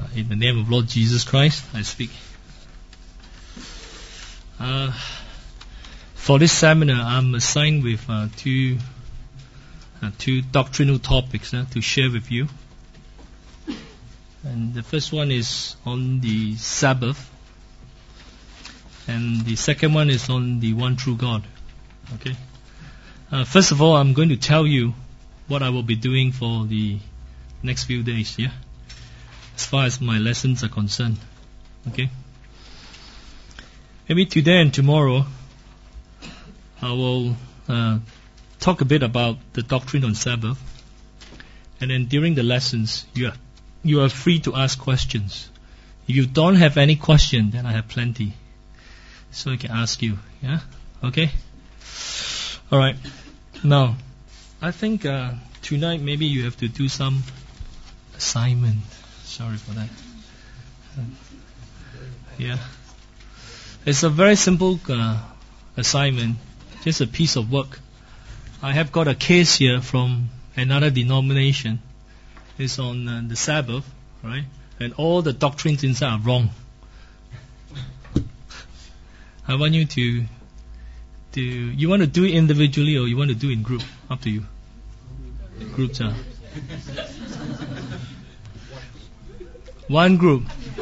In the name of Lord Jesus Christ, I speak. For this seminar, I'm assigned with two doctrinal topics to share with you. And the first one is on the Sabbath, and the second one is on the one true God. Okay. First of all, I'm going to tell you what I will be doing for the next few days. Yeah. As far as my lessons are concerned. Okay. Maybe today and tomorrow I will talk a bit about the doctrine on Sabbath, and then during the lessons you are free to ask questions. If you don't have any question, then I have plenty, so I can ask you. Yeah. Okay. All right. Now, I think tonight maybe you have to do some assignment. Sorry for that. Yeah. It's a very simple assignment, just a piece of work. I have got a case here from another denomination. It's on the Sabbath, right? And all the doctrines inside are wrong. I want you to you want to do it individually or you want to do it in group? Up to you. Groups are. One group.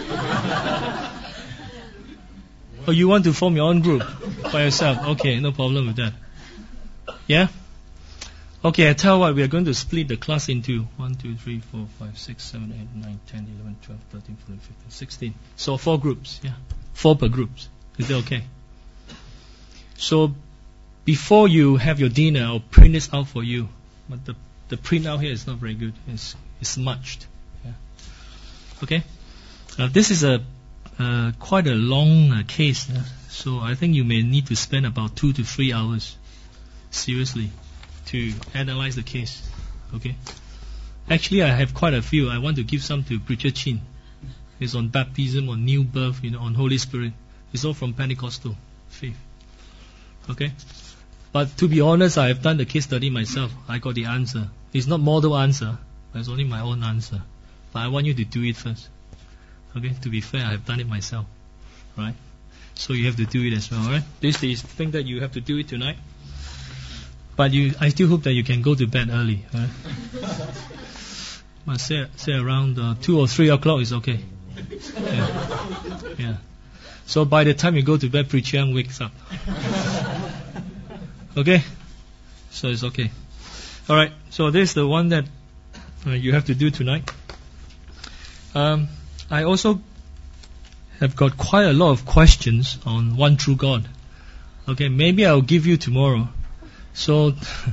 Oh, you want to form your own group by yourself? Okay, no problem with that. Yeah? Okay, I tell you what, we are going to split the class into 1, 2, 3, 4, 5, 6, 7, 8, 9, 10, 11, 12, 13, 14, 15, 16. So 4 groups, yeah? 4 per groups. Is that okay? So, before you have your dinner, I'll print this out for you. But the print out here is not very good. It's smudged. Yeah. Okay? This is quite a long case. So I think you may need to spend about 2 to 3 hours, seriously, to analyze the case. Okay? Actually, I have quite a few. I want to give some to Preacher Chin. It's on baptism, on new birth, on Holy Spirit. It's all from Pentecostal faith. Okay? But to be honest, I have done the case study myself. I got the answer. It's not model answer, but it's only my own answer. But I want you to do it first. Okay? To be fair, I have done it myself. Right? So you have to do it as well. Right? This is the thing that you have to do it tonight. But I still hope that you can go to bed early. Right? But say around 2 or 3 o'clock is okay. Yeah. So by the time you go to bed, Preacher Young wakes up. Okay? So it's okay. Alright, so this is the one that you have to do tonight. I also have got quite a lot of questions on one true God. Okay, maybe I'll give you tomorrow. So,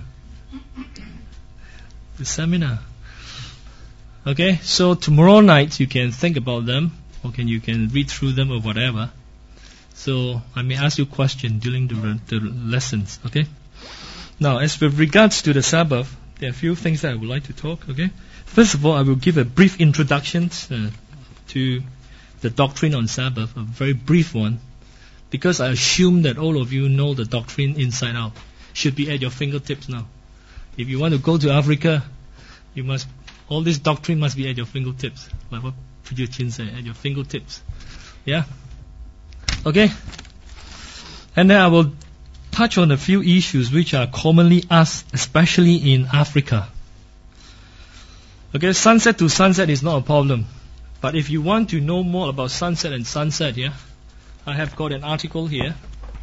the seminar. Okay, so tomorrow night you can think about them, or you can read through them or whatever. So I may ask you a question during the lessons. Okay. Now, as with regards to the Sabbath, there are a few things that I would like to talk. Okay. First of all, I will give a brief introduction to the doctrine on Sabbath, a very brief one, because I assume that all of you know the doctrine inside out. Should be at your fingertips now. If you want to go to Africa, all this doctrine must be at your fingertips, like what Preacher Chin said, at your fingertips. Yeah. Okay? And then I will touch on a few issues which are commonly asked, especially in Africa. Okay, sunset to sunset is not a problem. But if you want to know more about sunset and sunset, I have got an article here.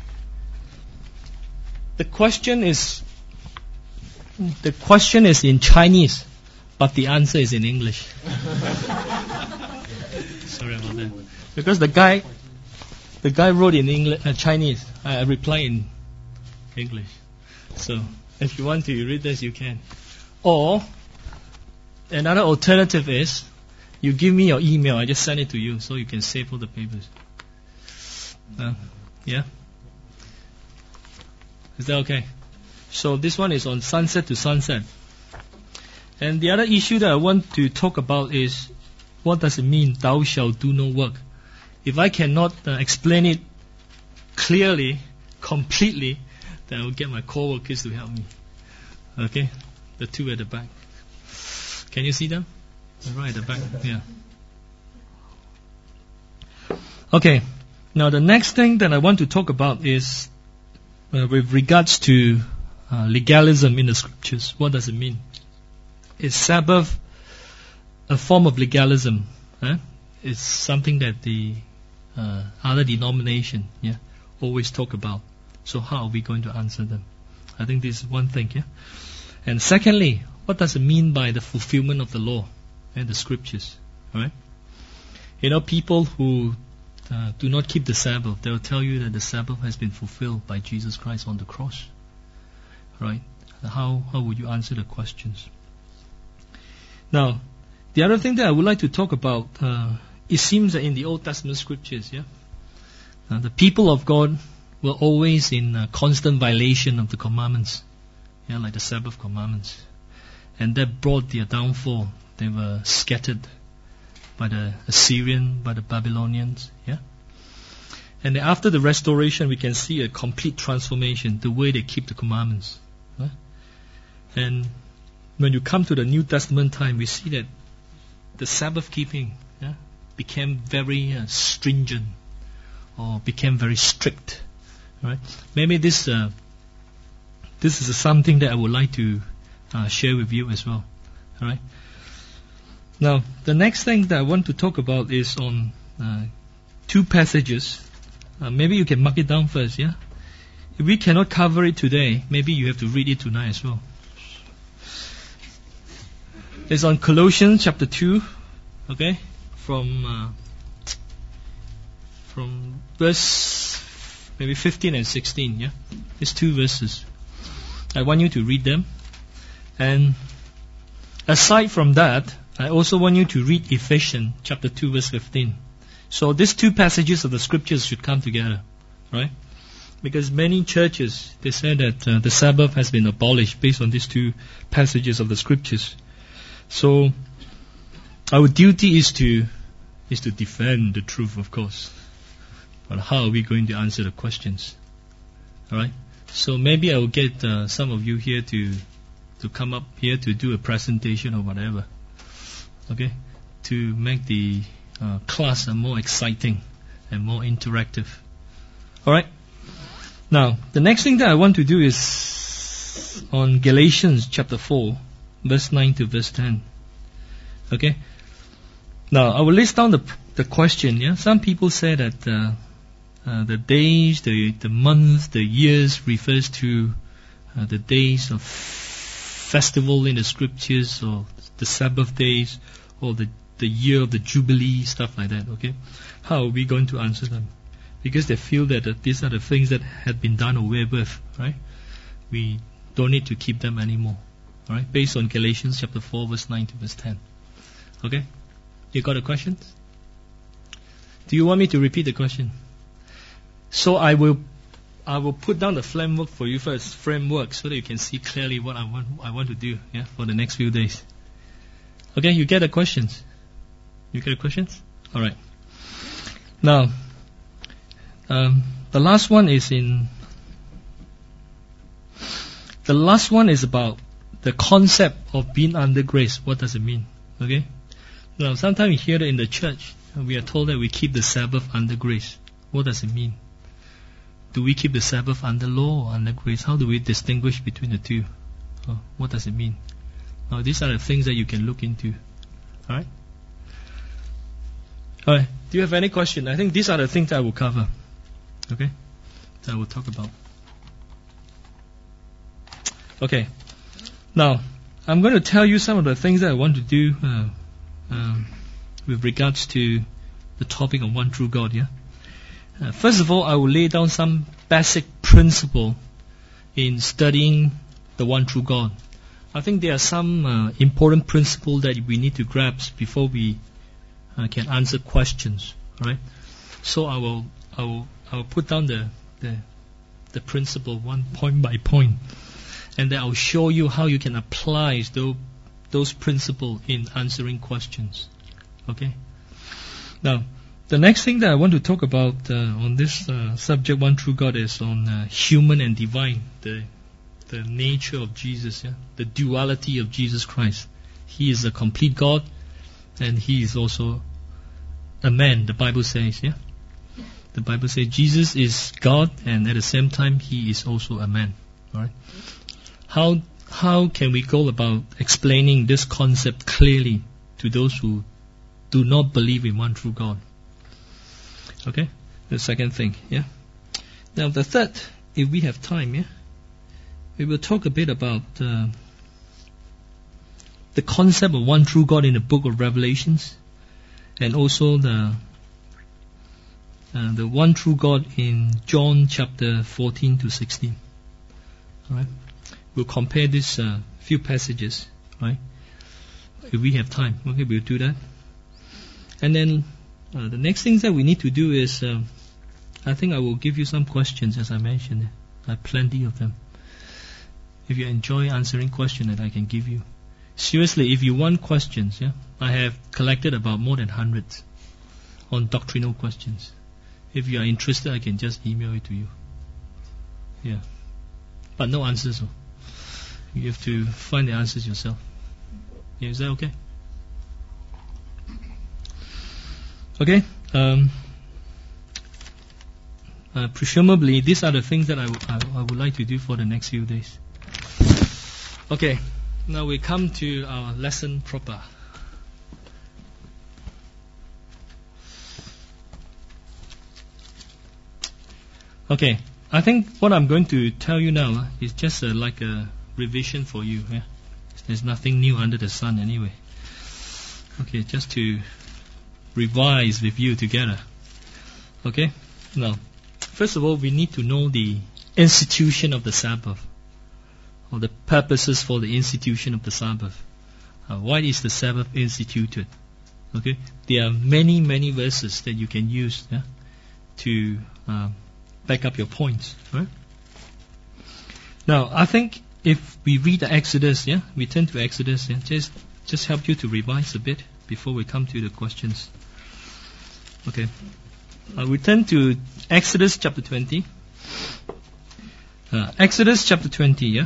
The question is in Chinese, but the answer is in English. Sorry about that. Because the guy wrote in English, Chinese. I reply in English. So if you want to read this, you can. Or another alternative is you give me your email. I just send it to you, so you can save all the papers. Yeah. Is that okay? So this one is on sunset to sunset. And the other issue that I want to talk about is, what does it mean, thou shalt do no work? If I cannot explain it clearly, completely, then I will get my co-workers to help me. Okay? The two at the back. Can you see them? Right at the back. Yeah. Okay. Now the next thing that I want to talk about is with regards to legalism in the scriptures. What does it mean? Is Sabbath a form of legalism? It's something that the other denomination always talk about. So how are we going to answer them? I think this is one thing. And secondly, what does it mean by the fulfillment of the law and the scriptures? Right? People who do not keep the Sabbath, they will tell you that the Sabbath has been fulfilled by Jesus Christ on the cross. Right? How would you answer the questions? Now, the other thing that I would like to talk about, it seems that in the Old Testament scriptures, the people of God were always in constant violation of the commandments, like the Sabbath commandments, and that brought their downfall. They were scattered by the Assyrian, by the Babylonians, and then after the restoration, we can see a complete transformation, the way they keep the commandments. And when you come to the New Testament time, we see that the Sabbath keeping became very stringent, or became very strict. Right? Maybe this is something that I would like to share with you as well. All right. Now, the next thing that I want to talk about is on two passages. Maybe you can mark it down first. If we cannot cover it today, maybe you have to read it tonight as well. It's on Colossians chapter 2, okay, from verse maybe 15 and 16, These two verses. I want you to read them. And aside from that, I also want you to read Ephesians chapter 2 verse 15. So these two passages of the scriptures should come together, right? Because many churches, they say that the Sabbath has been abolished based on these two passages of the scriptures. So our duty is to defend the truth, of course. But how are we going to answer the questions? Alright? So maybe I will get some of you here to come up here to do a presentation or whatever. Okay? To make the class more exciting and more interactive. Alright? Now, the next thing that I want to do is on Galatians chapter 4, verse 9 to verse 10. Okay? Now, I will list down the question. Some people say that the days, the months, the years refers to the days of festival in the scriptures, or the Sabbath days, or the year of the Jubilee, stuff like that. Okay? How are we going to answer them? Because they feel that these are the things that had been done away with, right? We don't need to keep them anymore. Alright? Based on Galatians chapter 4, verse 9 to verse 10. Okay? You got a question? Do you want me to repeat the question? So I will put down the framework for you first, so that you can see clearly what I want to do, for the next few days. Okay, you get the questions? You get the questions? Alright. Now, the last one is about the concept of being under grace. What does it mean? Okay? Now, sometimes we hear that in the church, we are told that we keep the Sabbath under grace. What does it mean? Do we keep the Sabbath under law or under grace? How do we distinguish between the two? What does it mean? Now, these are the things that you can look into. Alright? Alright. Do you have any question? I think these are the things that I will cover. Okay? That I will talk about. Okay. Now, I'm going to tell you some of the things that I want to do with regards to the topic of one true God. First of all, I will lay down some basic principle in studying the one true God. I think there are some important principles that we need to grasp before we can answer questions. Right? So I will put down the principle one point by point, and then I'll show you how you can apply those principles in answering questions. Okay? Now, the next thing that I want to talk about on this subject, one true God, is on human and divine, the nature of Jesus, the duality of Jesus Christ. He is a complete God, and He is also a man, the Bible says. the Bible says Jesus is God, and at the same time He is also a man. All right? How can we go about explaining this concept clearly to those who do not believe in one true God? Okay, the second thing. Yeah. Now the third, if we have time, yeah, we will talk a bit about the concept of one true God in the book of Revelations, and also the one true God in John chapter 14 to 16. All right, we'll compare these few passages. Right, if we have time, okay, we'll do that. And then the next thing that we need to do is, I think I will give you some questions, as I mentioned. I have plenty of them. If you enjoy answering questions that I can give you. Seriously, if you want questions, yeah, I have collected about more than 100 on doctrinal questions. If you are interested, I can just email it to you. Yeah. But no answers. You have to find the answers yourself. Yeah, is that okay? Okay. Presumably, these are the things that I would like to do for the next few days. Okay. Now we come to our lesson proper. Okay, I think what I'm going to tell you now is just like a revision for you. Yeah? There's nothing new under the sun anyway. Okay, just to revise with you together. Okay, now, first of all, we need to know the institution of the Sabbath, or the purposes for the institution of the Sabbath. Why is the Sabbath instituted? Okay, there are many verses that you can use to back up your points. Right? Now, I think if we read the Exodus, we turn to Exodus, just help you to revise a bit before we come to the questions. Okay, we turn to Exodus chapter 20. Exodus chapter 20,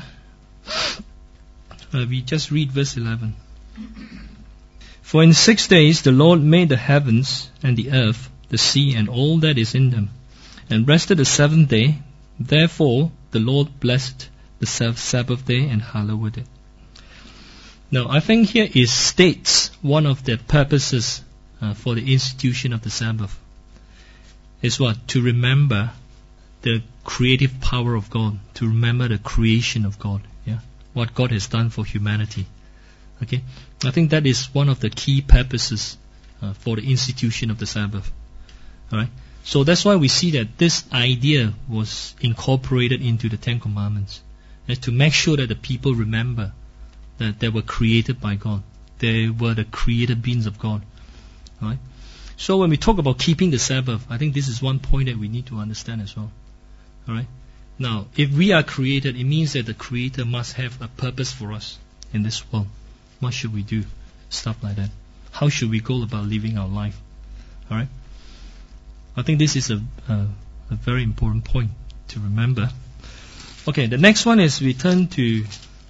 we just read verse 11. For in 6 days the Lord made the heavens and the earth, the sea and all that is in them, and rested the seventh day. Therefore the Lord blessed the Sabbath day and hallowed it. Now I think here it states one of the purposes for the institution of the Sabbath. Is what? To remember the creative power of God, to remember the creation of God, what God has done for humanity. Okay, I think that is one of the key purposes for the institution of the Sabbath. All right, so that's why we see that this idea was incorporated into the Ten Commandments, to make sure that the people remember that they were created by God, they were the created beings of God. All right. So when we talk about keeping the Sabbath, I think this is one point that we need to understand as well. All right. Now, if we are created, it means that the Creator must have a purpose for us in this world. What should we do? Stuff like that. How should we go about living our life? All right. I think this is a very important point to remember. Okay, the next one is we turn to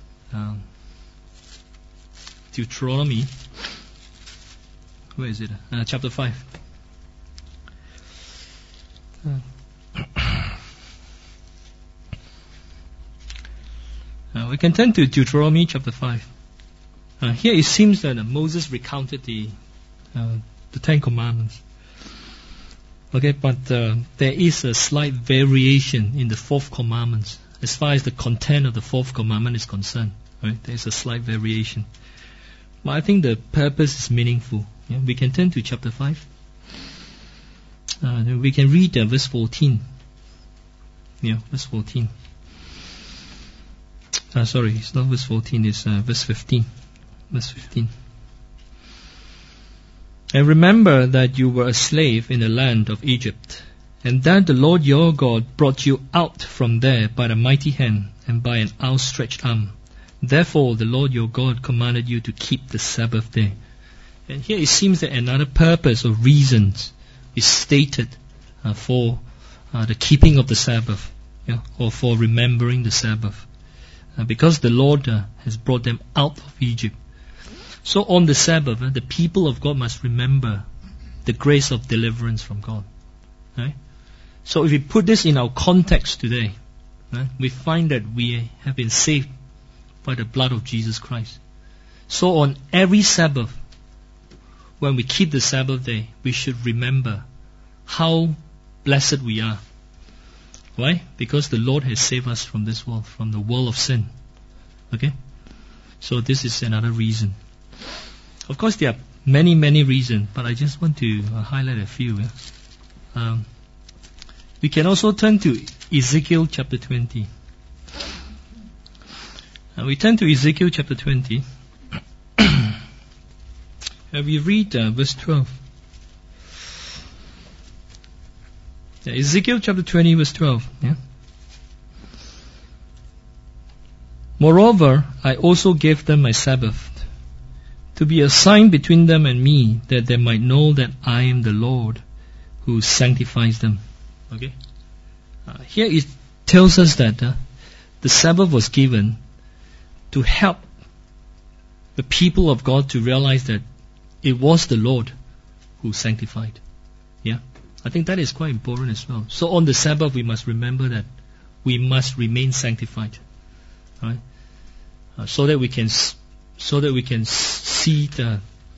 Deuteronomy. Where is it? Chapter 5. We can turn to Deuteronomy chapter 5. Here it seems that Moses recounted the Ten Commandments. Okay, but there is a slight variation in the fourth commandment. As far as the content of the fourth commandment is concerned, right? There is a slight variation. But I think the purpose is meaningful. We can turn to chapter 5. We can read verse 14. Verse 14. Sorry, it's not verse 14, it's verse 15. Verse 15. And remember that you were a slave in the land of Egypt, and that the Lord your God brought you out from there by the mighty hand and by an outstretched arm. Therefore the Lord your God commanded you to keep the Sabbath day. And here it seems that another purpose or reasons is stated for the keeping of the Sabbath, or for remembering the Sabbath. Because the Lord has brought them out of Egypt. So on the Sabbath, the people of God must remember the grace of deliverance from God. Right? So if we put this in our context today, we find that we have been saved by the blood of Jesus Christ. So on every Sabbath, when we keep the Sabbath day, we should remember how blessed we are. Why? Because the Lord has saved us from this world, from the world of sin. Okay? So this is another reason. Of course, there are many, many reasons, but I just want to highlight a few. We can also turn to Ezekiel chapter 20. We turn to Ezekiel chapter 20. We read verse 12. Ezekiel chapter 20 verse 12. Moreover, I also gave them my Sabbath, to be a sign between them and me, that they might know that I am the Lord who sanctifies them. Okay. Here it tells us that the Sabbath was given to help the people of God to realize that it was the Lord who sanctified. Yeah, I think that is quite important as well. So on the Sabbath, we must remember that we must remain sanctified, right? So that we can see the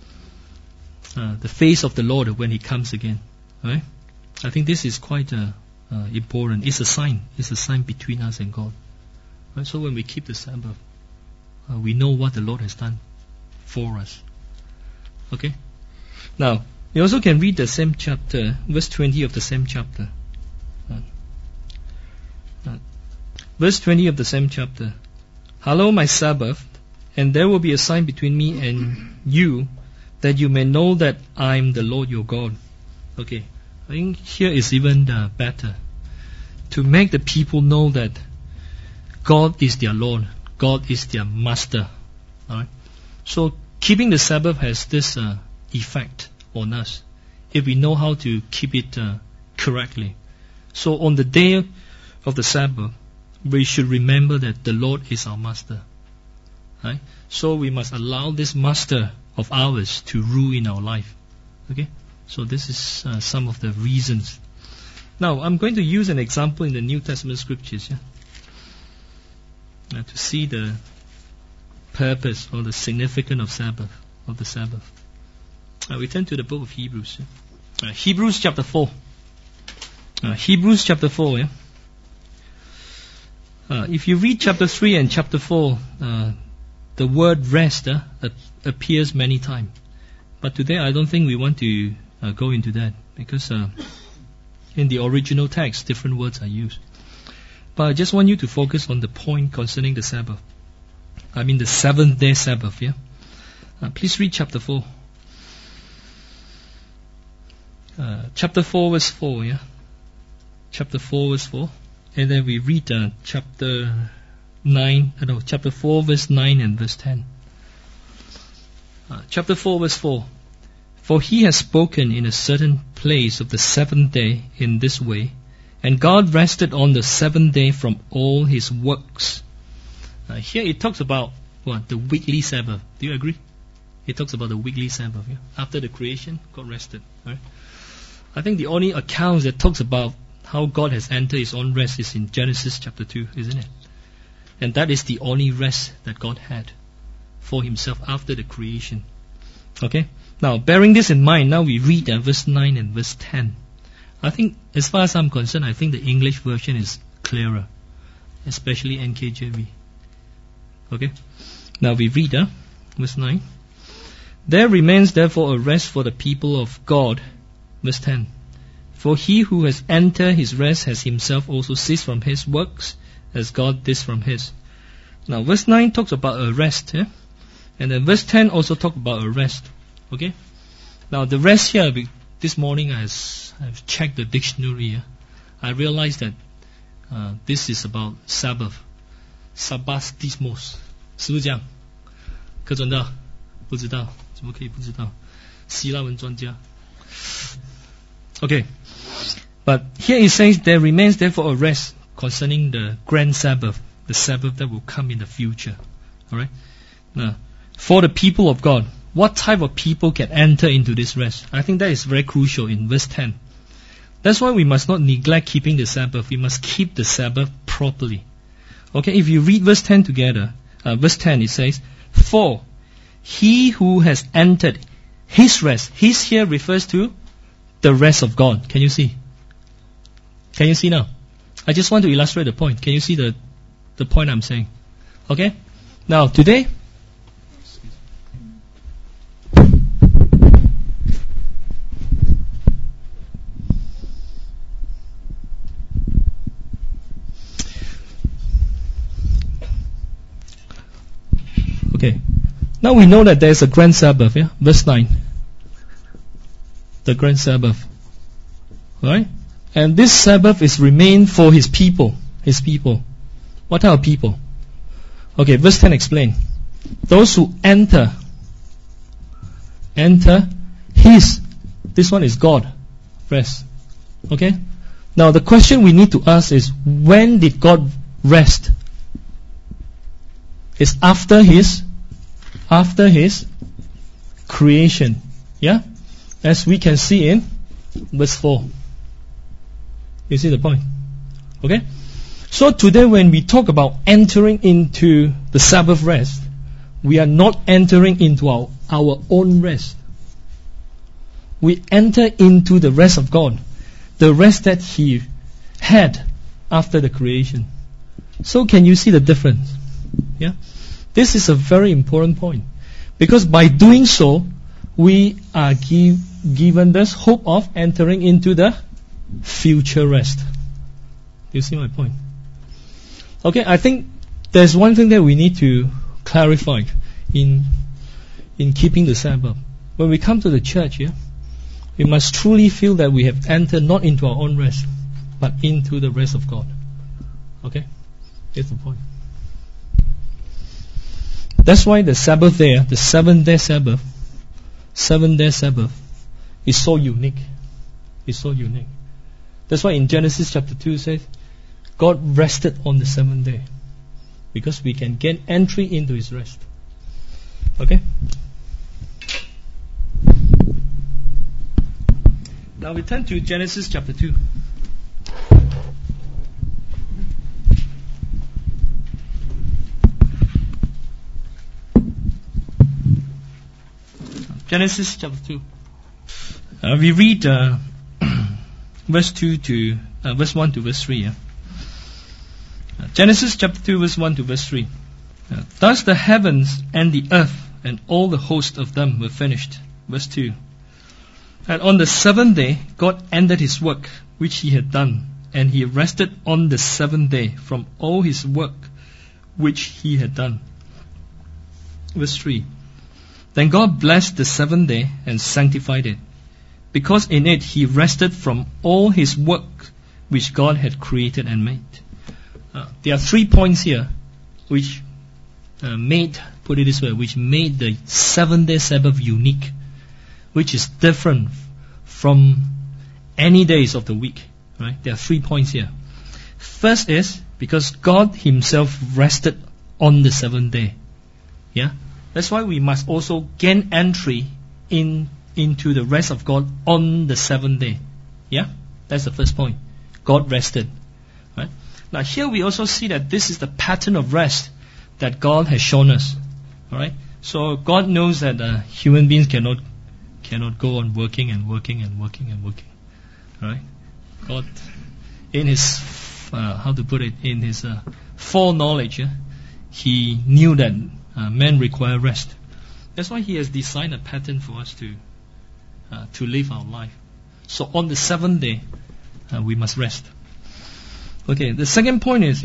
face of the Lord when He comes again. Right? I think this is quite important. It's a sign. It's a sign between us and God. Right? So when we keep the Sabbath, we know what the Lord has done for us. Okay? Now, you also can read the same chapter, verse 20 of the same chapter. Verse 20 of the same chapter. Hallow my Sabbath, and there will be a sign between me and you, that you may know that I am the Lord your God. Okay, I think here is even better. To make the people know that God is their Lord, God is their Master. Alright? So keeping the Sabbath has this effect on us, if we know how to keep it correctly. So on the day of the Sabbath, we should remember that the Lord is our Master. Right? So we must allow this Master of ours to rule in our life. Okay? So this is some of the reasons. Now I'm going to use an example in the New Testament scriptures, to see the purpose or the significance of the Sabbath. We turn to the book of Hebrews. Hebrews chapter 4. Hebrews chapter 4. If you read chapter 3 and chapter 4, the word rest appears many times. But today I don't think we want to go into that, because in the original text different words are used. But I just want you to focus on the point concerning the Sabbath. I mean the 7th day Sabbath. Please read chapter 4. Chapter 4 verse 4. Chapter 4 verse 4. And then we read chapter 4 verse 9 and verse 10. Chapter 4 verse 4. For he has spoken in a certain place of the 7th day in this way, and God rested on the 7th day from all His works. Here it talks about the weekly Sabbath. Do you agree? It talks about the weekly Sabbath. After the creation, God rested. Right? I think the only account that talks about how God has entered His own rest is in Genesis chapter 2, isn't it? And that is the only rest that God had for Himself after the creation. Okay? Now, bearing this in mind, now we read verse 9 and verse 10. I think, as far as I'm concerned, I think the English version is clearer, especially NKJV. Okay? Now we read verse 9. There remains therefore a rest for the people of God. Verse 10. For he who has entered his rest has himself also ceased from his works, as God did from his. Now verse 9 talks about a rest. And then verse 10 also talks about a rest. Okay? Now the rest here, this morning I've checked the dictionary. I realized that this is about Sabbath. Sabbatismos. 是不是这样？柯准道？不知道，怎么可以不知道？希腊文专家。Okay. But here it says, there remains therefore a rest concerning the grand Sabbath, the Sabbath that will come in the future. Alright? Now, for the people of God, what type of people can enter into this rest? I think that is very crucial in verse 10. That's why we must not neglect keeping the Sabbath. We must keep the Sabbath properly. Okay, if you read verse 10 together, verse 10 it says, "For he who has entered his rest," his here refers to the rest of God. Can you see? Can you see now? I just want to illustrate the point. Can you see the point I'm saying? Okay? Now, today, okay. Now we know that there is a grand Sabbath, yeah? Verse 9. The grand Sabbath. Right? And this Sabbath is remained for His people. His people. What type of people? Okay, verse 10 explain. Those who enter His, this one is God, rest. Okay? Now the question we need to ask is, when did God rest? It's after His creation. Yeah? As we can see in verse 4. You see the point? Okay? So today when we talk about entering into the Sabbath rest, we are not entering into our own rest. We enter into the rest of God. The rest that He had after the creation. So can you see the difference? Yeah? This is a very important point. Because by doing so, we are given this hope of entering into the future rest. You see my point? Okay, I think there's one thing that we need to clarify in keeping the Sabbath. When we come to the church, yeah, we must truly feel that we have entered not into our own rest, but into the rest of God. Okay? That's the point. That's why the Sabbath there, the 7-day Sabbath, is so unique. It's so unique. That's why in Genesis chapter 2 it says, God rested on the 7th day. Because we can gain entry into His rest. Okay? Now we turn to Genesis chapter 2. Genesis chapter 2. We read verse 1 to verse 3. Yeah? Genesis chapter 2 verse 1 to verse 3. Thus the heavens and the earth and all the host of them were finished. Verse 2. And on the 7th day God ended His work which He had done, and He rested on the 7th day from all His work which He had done. Verse 3. Then God blessed the 7th day and sanctified it, because in it He rested from all His work which God had created and made. There are 3 points here which made the 7-day Sabbath unique, which is different from any days of the week. Right? There are 3 points here. First is because God Himself rested on the 7th day. Yeah? That's why we must also gain entry into the rest of God on the 7th day. Yeah? That's the first point. God rested. Right? Now here we also see that this is the pattern of rest that God has shown us. Alright? So God knows that human beings cannot go on working. Alright? God, in His, in His foreknowledge, He knew that men require rest. That's why He has designed a pattern for us to live our life. So on the 7th day, we must rest. Okay, the second point is,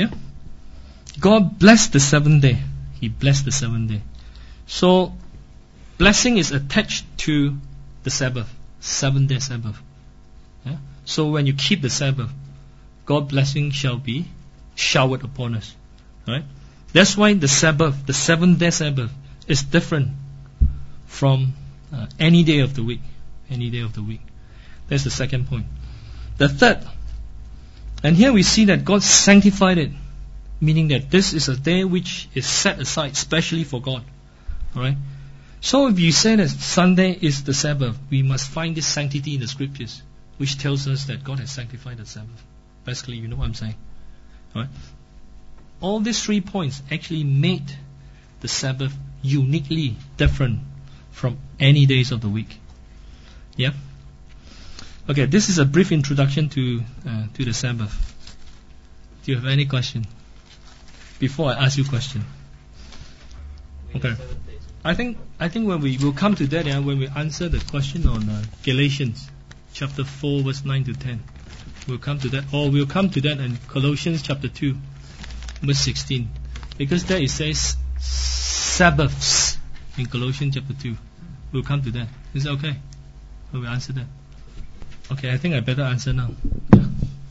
God blessed the 7th day. He blessed the 7th day. So, blessing is attached to the Sabbath, 7-day Sabbath. Yeah? So when you keep the Sabbath, God's blessing shall be showered upon us. Right? That's why the Sabbath, the 7-day Sabbath, is different from any day of the week. Any day of the week. That's the second point. The third, and here we see that God sanctified it, meaning that this is a day which is set aside specially for God. Alright? So if you say that Sunday is the Sabbath, we must find this sanctity in the Scriptures. which tells us that God has sanctified the Sabbath. Basically, you know what I'm saying. All right? All these 3 points actually made the Sabbath uniquely different from any days of the week. Yeah? Okay, this is a brief introduction to the Sabbath. Do you have any question? Before I ask you a question. Okay. I think when we will come to that, when we answer the question on Galatians chapter 4 verse 9 to 10, we'll come to that, or we'll come to that in Colossians chapter 2 verse 16, because there it says Sabbaths in Colossians chapter 2. We'll come to that. Is that okay? Will we answer that? Okay, I think I better answer now. Yeah.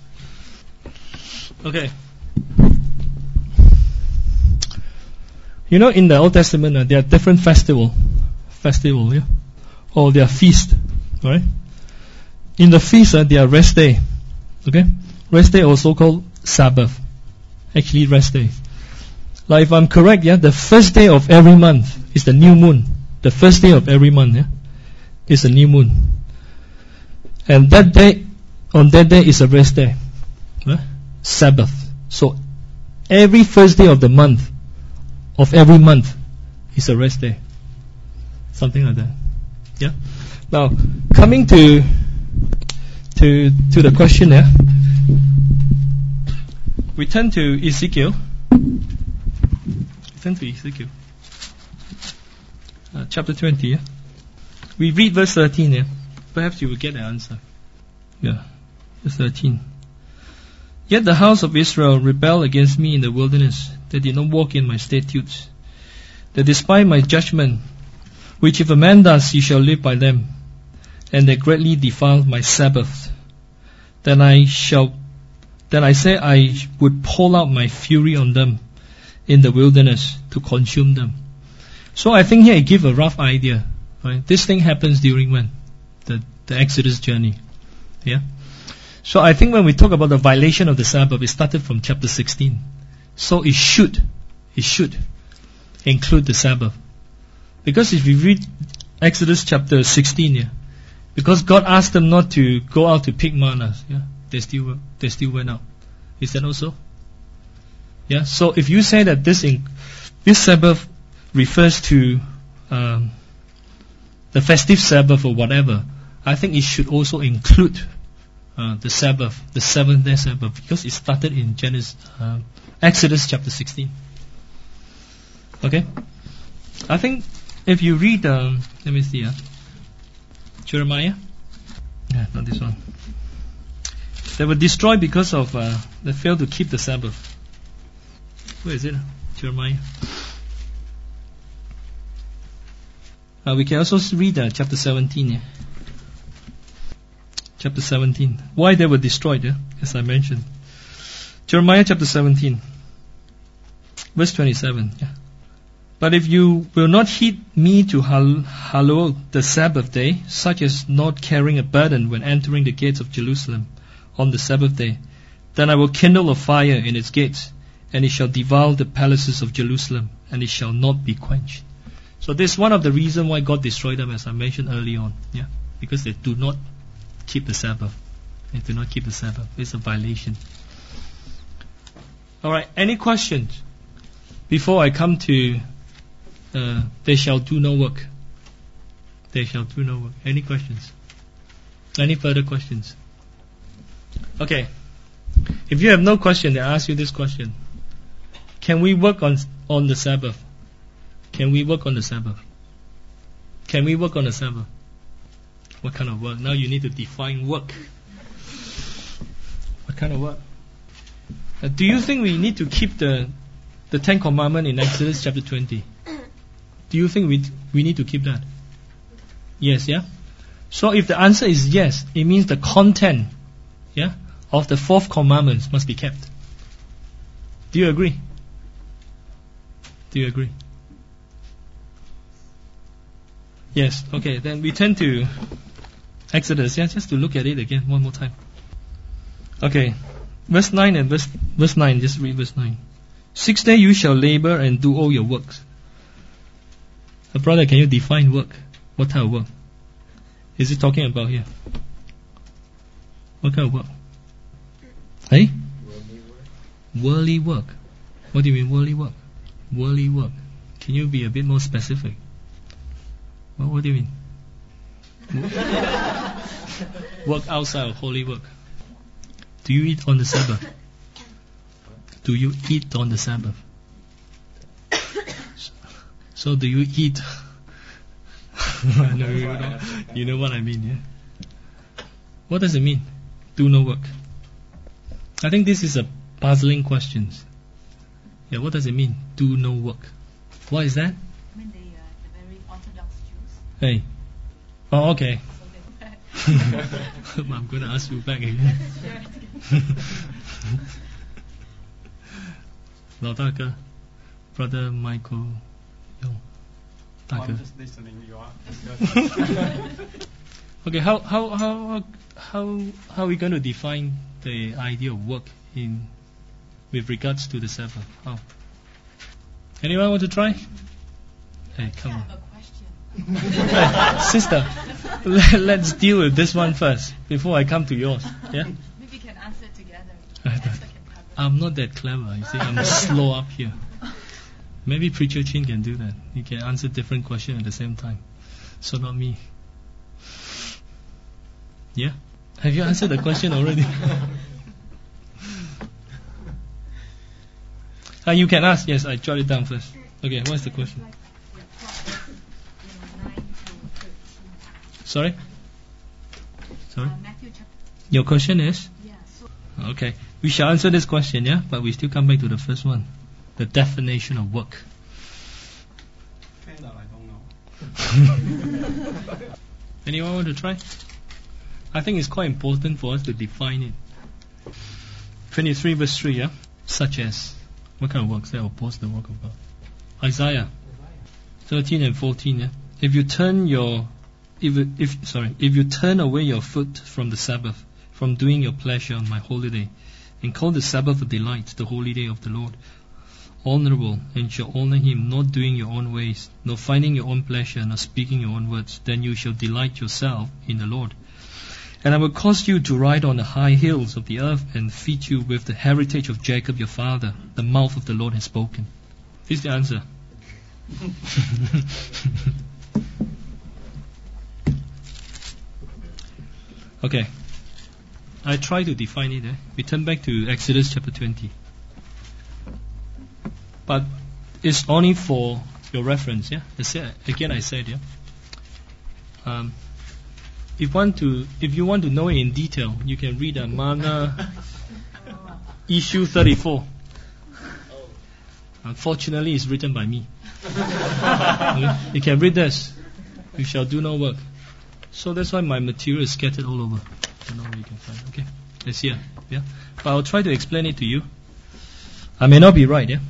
Okay. You know, in the Old Testament, there are different festival, yeah, or there are feast, right? In the feast, there are rest day, okay? Rest day also called Sabbath, actually rest day. Like if I'm correct, the first day of every month is the new moon. The first day of every month, is the new moon, and that day, on that day is a rest day, right? Sabbath. So every first day of the month, of every month, is a rest day. Something like that. Yeah. Now, coming to the question here, we turn to Ezekiel. Chapter 20. Yeah? We read verse 13. Yeah? Perhaps you will get the answer. Yeah. Verse 13. Yet the house of Israel rebelled against me in the wilderness. They did not walk in my statutes. They despised my judgment, which if a man does, he shall live by them. And they greatly defiled my Sabbath. Then I say I would pour out my fury on them in the wilderness to consume them. So I think here I give a rough idea. Right? This thing happens during when? The Exodus journey. Yeah. So I think when we talk about the violation of the Sabbath, it started from chapter 16. So it should include the Sabbath. Because if we read Exodus chapter 16, because God asked them not to go out to pick manna, they still went out. Is that also? Yeah. So if you say that this Sabbath refers to the festive Sabbath or whatever, I think it should also include the Sabbath, the 7th-day Sabbath, because it started in Exodus chapter 16. Okay? I think if you read, let me see, Jeremiah? Yeah, not this one. They were destroyed because of they failed to keep the Sabbath. Where is it? Jeremiah. We can also read chapter 17. Chapter 17. Why they were destroyed, as I mentioned. Jeremiah chapter 17. Verse 27. But if you will not heed me to hallow the Sabbath day, such as not carrying a burden when entering the gates of Jerusalem on the Sabbath day, then I will kindle a fire in its gates, and it shall devour the palaces of Jerusalem, and it shall not be quenched. So this is one of the reasons why God destroyed them, as I mentioned early on. Because they do not keep the Sabbath. They do not keep the Sabbath. It's a violation. Alright, any questions? Before I come to they shall do no work. They shall do no work. Any questions? Any further questions? Okay. If you have no question, I ask you this question. Can we work on the Sabbath? Can we work on the Sabbath? Can we work on the Sabbath? What kind of work? Now you need to define work. What kind of work? Do you think we need to keep the Ten Commandments in Exodus chapter 20? Do you think we need to keep that? Yes, yeah? So if the answer is yes, it means the content of the 4th commandment must be kept. Do you agree? Do you agree? Yes, okay, then we turn to Exodus, just to look at it again one more time. Okay, verse 9 and verse 9, just read verse 9. 6 days you shall labor and do all your works. Brother, can you define work? What type of work is it talking about here? What kind of work? Hey? Worldly work. What do you mean worldly work? Worldly work. Can you be a bit more specific? What do you mean? Work outside of holy work. Do you eat on the Sabbath? Do you eat on the Sabbath? So do you eat? No, you know what I mean, yeah? What does it mean? Do no work. I think this is a puzzling question. Yeah, what does it mean? Do no work. What is that? I mean, the very Orthodox Jews. Hey. Oh, okay. So they I'm going to ask you back again. 老大哥 Brother Michael Yong 大哥 I'm just listening. You are. Okay, how are we going to define the idea of work with regards to the Sabbath? How? Anyone want to try? Hey, come I on. have a question. Hey, sister, let's deal with this one first before I come to yours. Yeah? Maybe we can answer it together. Esther can cover. I'm not that clever, you see. I'm slow up here. Maybe Preacher Chin can do that. He can answer different questions at the same time. So not me. Yeah? Have you answered the question already? You can ask. Yes, I jot it down first. Okay, what's the question? Like your thought, 9 to 13. Sorry? Matthew chapter. Your question is? Yeah. So Okay. We shall answer this question, yeah? But we still come back to the first one. The definition of work. Kinda, I don't know. Anyone want to try? I think it's quite important for us to define it. 23 verse 3, yeah? Such as, what kind of works that oppose the work of God? Isaiah 13 and 14, yeah? If you turn away your foot from the Sabbath, from doing your pleasure on my holy day, and call the Sabbath a delight, the holy day of the Lord, honorable, and shall honor him, not doing your own ways, nor finding your own pleasure, nor speaking your own words, then you shall delight yourself in the Lord. And I will cause you to ride on the high hills of the earth, and feed you with the heritage of Jacob your father. The mouth of the Lord has spoken. Here's the answer. Okay. I try to define it. We turn back to Exodus chapter 20. But it's only for your reference, yeah? Again, I said, yeah? If you want to know it in detail, you can read Mana issue 34. Unfortunately, it's written by me. You can read this. You shall do no work. So that's why my material is scattered all over. I don't know where you can find. Okay, it's here. Yeah, but I'll try to explain it to you. I may not be right. Yeah.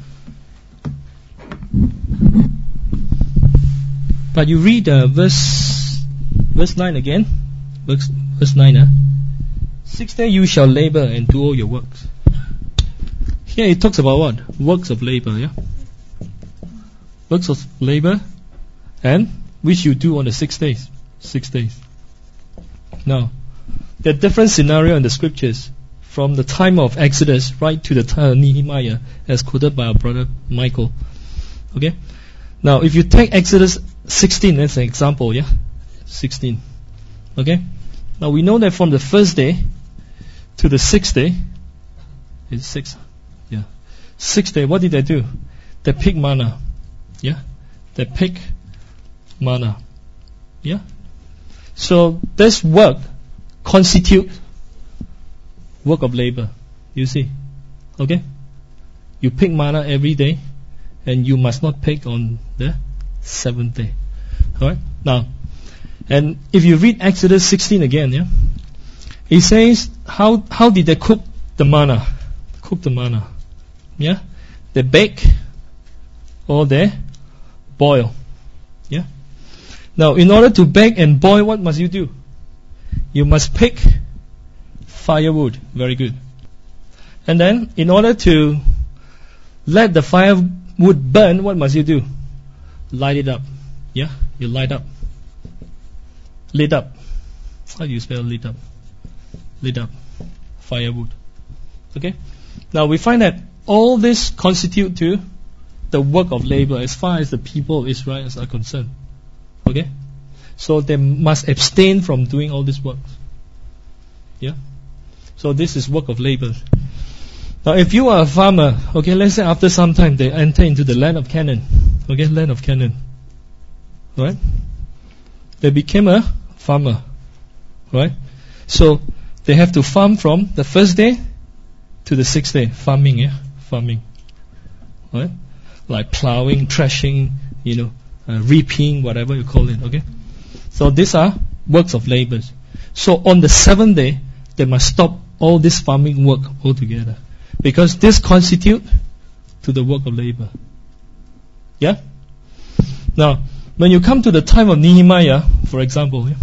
But you read verse 9 again. Verse 9. 6 days you shall labor and do all your works. Here it talks about what? Works of labor, yeah? Works of labor, and which you do on the 6 days. 6 days. Now, there are different scenarios in the scriptures from the time of Exodus right to the time of Nehemiah, as quoted by our brother Michael. Okay? Now, if you take Exodus 16 as an example, yeah? 16. Okay? Now, we know that from the first day to the 6th day, it's 6. Yeah. 6th day, what did they do? They pick manna. Yeah? They pick manna. Yeah? So, this work constitute work of labor. You see? Okay? You pick manna every day, and you must not pick on the 7th day. Alright? Now, and if you read Exodus 16 again, yeah? It says, how did they cook the manna? Cook the manna. Yeah? They bake or they boil. Yeah? Now, in order to bake and boil, what must you do? You must pick firewood. Very good. And then, in order to let the firewood burn, what must you do? Light it up. Yeah? You light up. Lit up. How do you spell lit up? lit up firewood. Okay? Now we find that all this constitute to the work of labor as far as the people of Israel are concerned. Okay? So they must abstain from doing all this work. Yeah? So this is work of labor. Now if you are a farmer, okay, let's say after some time they enter into the land of Canaan. Okay, land of Canaan. Right? They became a farmer. Right? So they have to farm from the first day to the sixth day. Farming, yeah? Farming. Right? Like plowing, threshing, reaping, whatever you call it, okay? So these are works of labor. So on the seventh day, they must stop all this farming work altogether. Because this constitute to the work of labor. Yeah? Now, when you come to the time of Nehemiah, for example, yeah,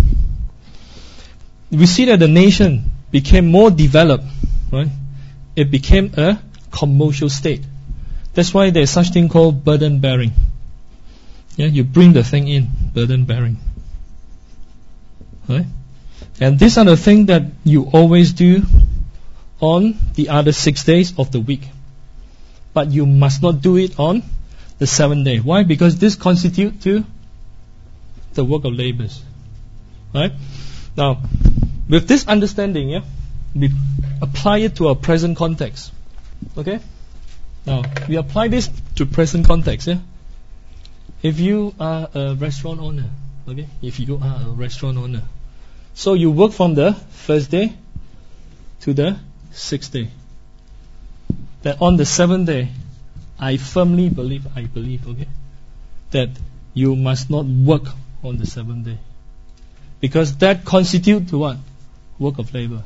we see that the nation became more developed, right? It became a commercial state. That's why there's such thing called burden bearing. Yeah, you bring the thing in, burden bearing. Right? And these are the things that you always do on the other 6 days of the week. But you must not do it on the seventh day. Why? Because this constitutes to the work of labors. Right? Now, with this understanding, yeah, we apply it to our present context. Okay? Now, we apply this to present context, yeah? If you are a restaurant owner, okay? If you are a restaurant owner, so you work from the first day to the sixth day. That on the seventh day, I firmly believe, okay, that you must not work on the seventh day. Because that constitutes to what? Work of labor.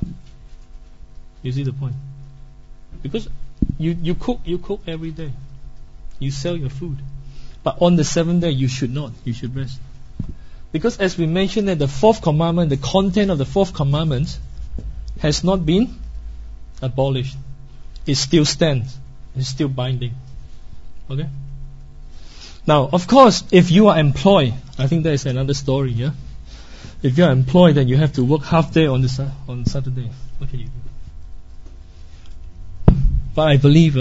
You see the point? Because you cook every day. You sell your food. But on the seventh day, you should not. You should rest. Because as we mentioned that the fourth commandment, the content of the fourth commandment has not been abolished. It still stands. It's still binding. Okay? Now, of course, if you are employed, I think that is another story, yeah? If you are employed, then you have to work half day on Saturday. What can you do? But I believe,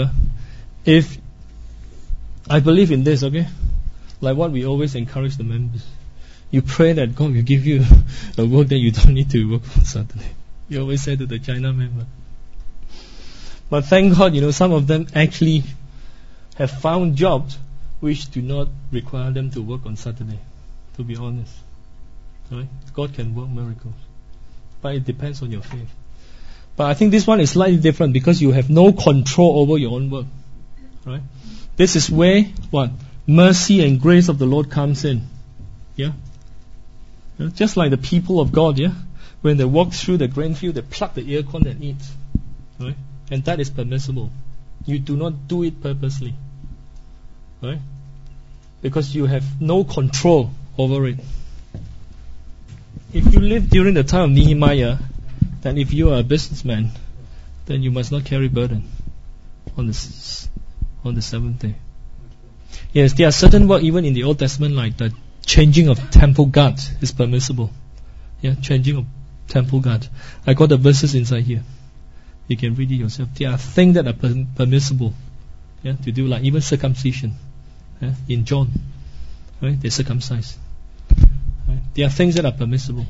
I believe in this, okay? Like what we always encourage the members. You pray that God will give you a work that you don't need to work on Saturday. You always say to the China member. But thank God, some of them actually have found jobs which do not require them to work on Saturday, to be honest. Right? God can work miracles. But it depends on your faith. But I think this one is slightly different because you have no control over your own work. Right? This is where what? Mercy and grace of the Lord comes in. Yeah? Just like the people of God, yeah? When they walk through the grain field, they pluck the ear corn and eat. Right? And that is permissible. You do not do it purposely. Right? Because you have no control over it. If you live during the time of Nehemiah, then if you are a businessman, then you must not carry burden on the seventh day. Yes, there are certain work even in the Old Testament, like the changing of temple guards is permissible. Yeah, changing of temple guards. I got the verses inside here. You can read it yourself. There are things that are permissible, yeah, to do, like even circumcision. Yeah, in John, right? They circumcised. Right? There are things that are permissible.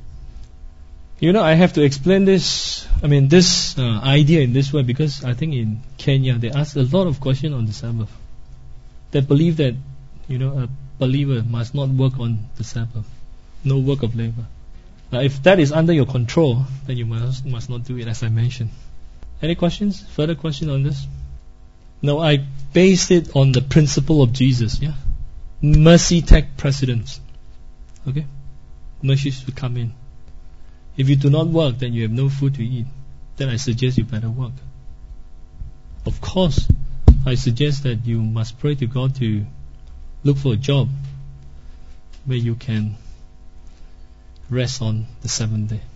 I have to explain this idea in this way because I think in Kenya they ask a lot of questions on the Sabbath. They believe that, a believer must not work on the Sabbath. No work of labor. If that is under your control, then you must not do it, as I mentioned. Any questions? Further question on this? No, I based it on the principle of Jesus, yeah? Mercy take precedence. Okay? Mercy should come in. If you do not work, then you have no food to eat. Then I suggest you better work. Of course, I suggest that you must pray to God to look for a job where you can rest on the seventh day.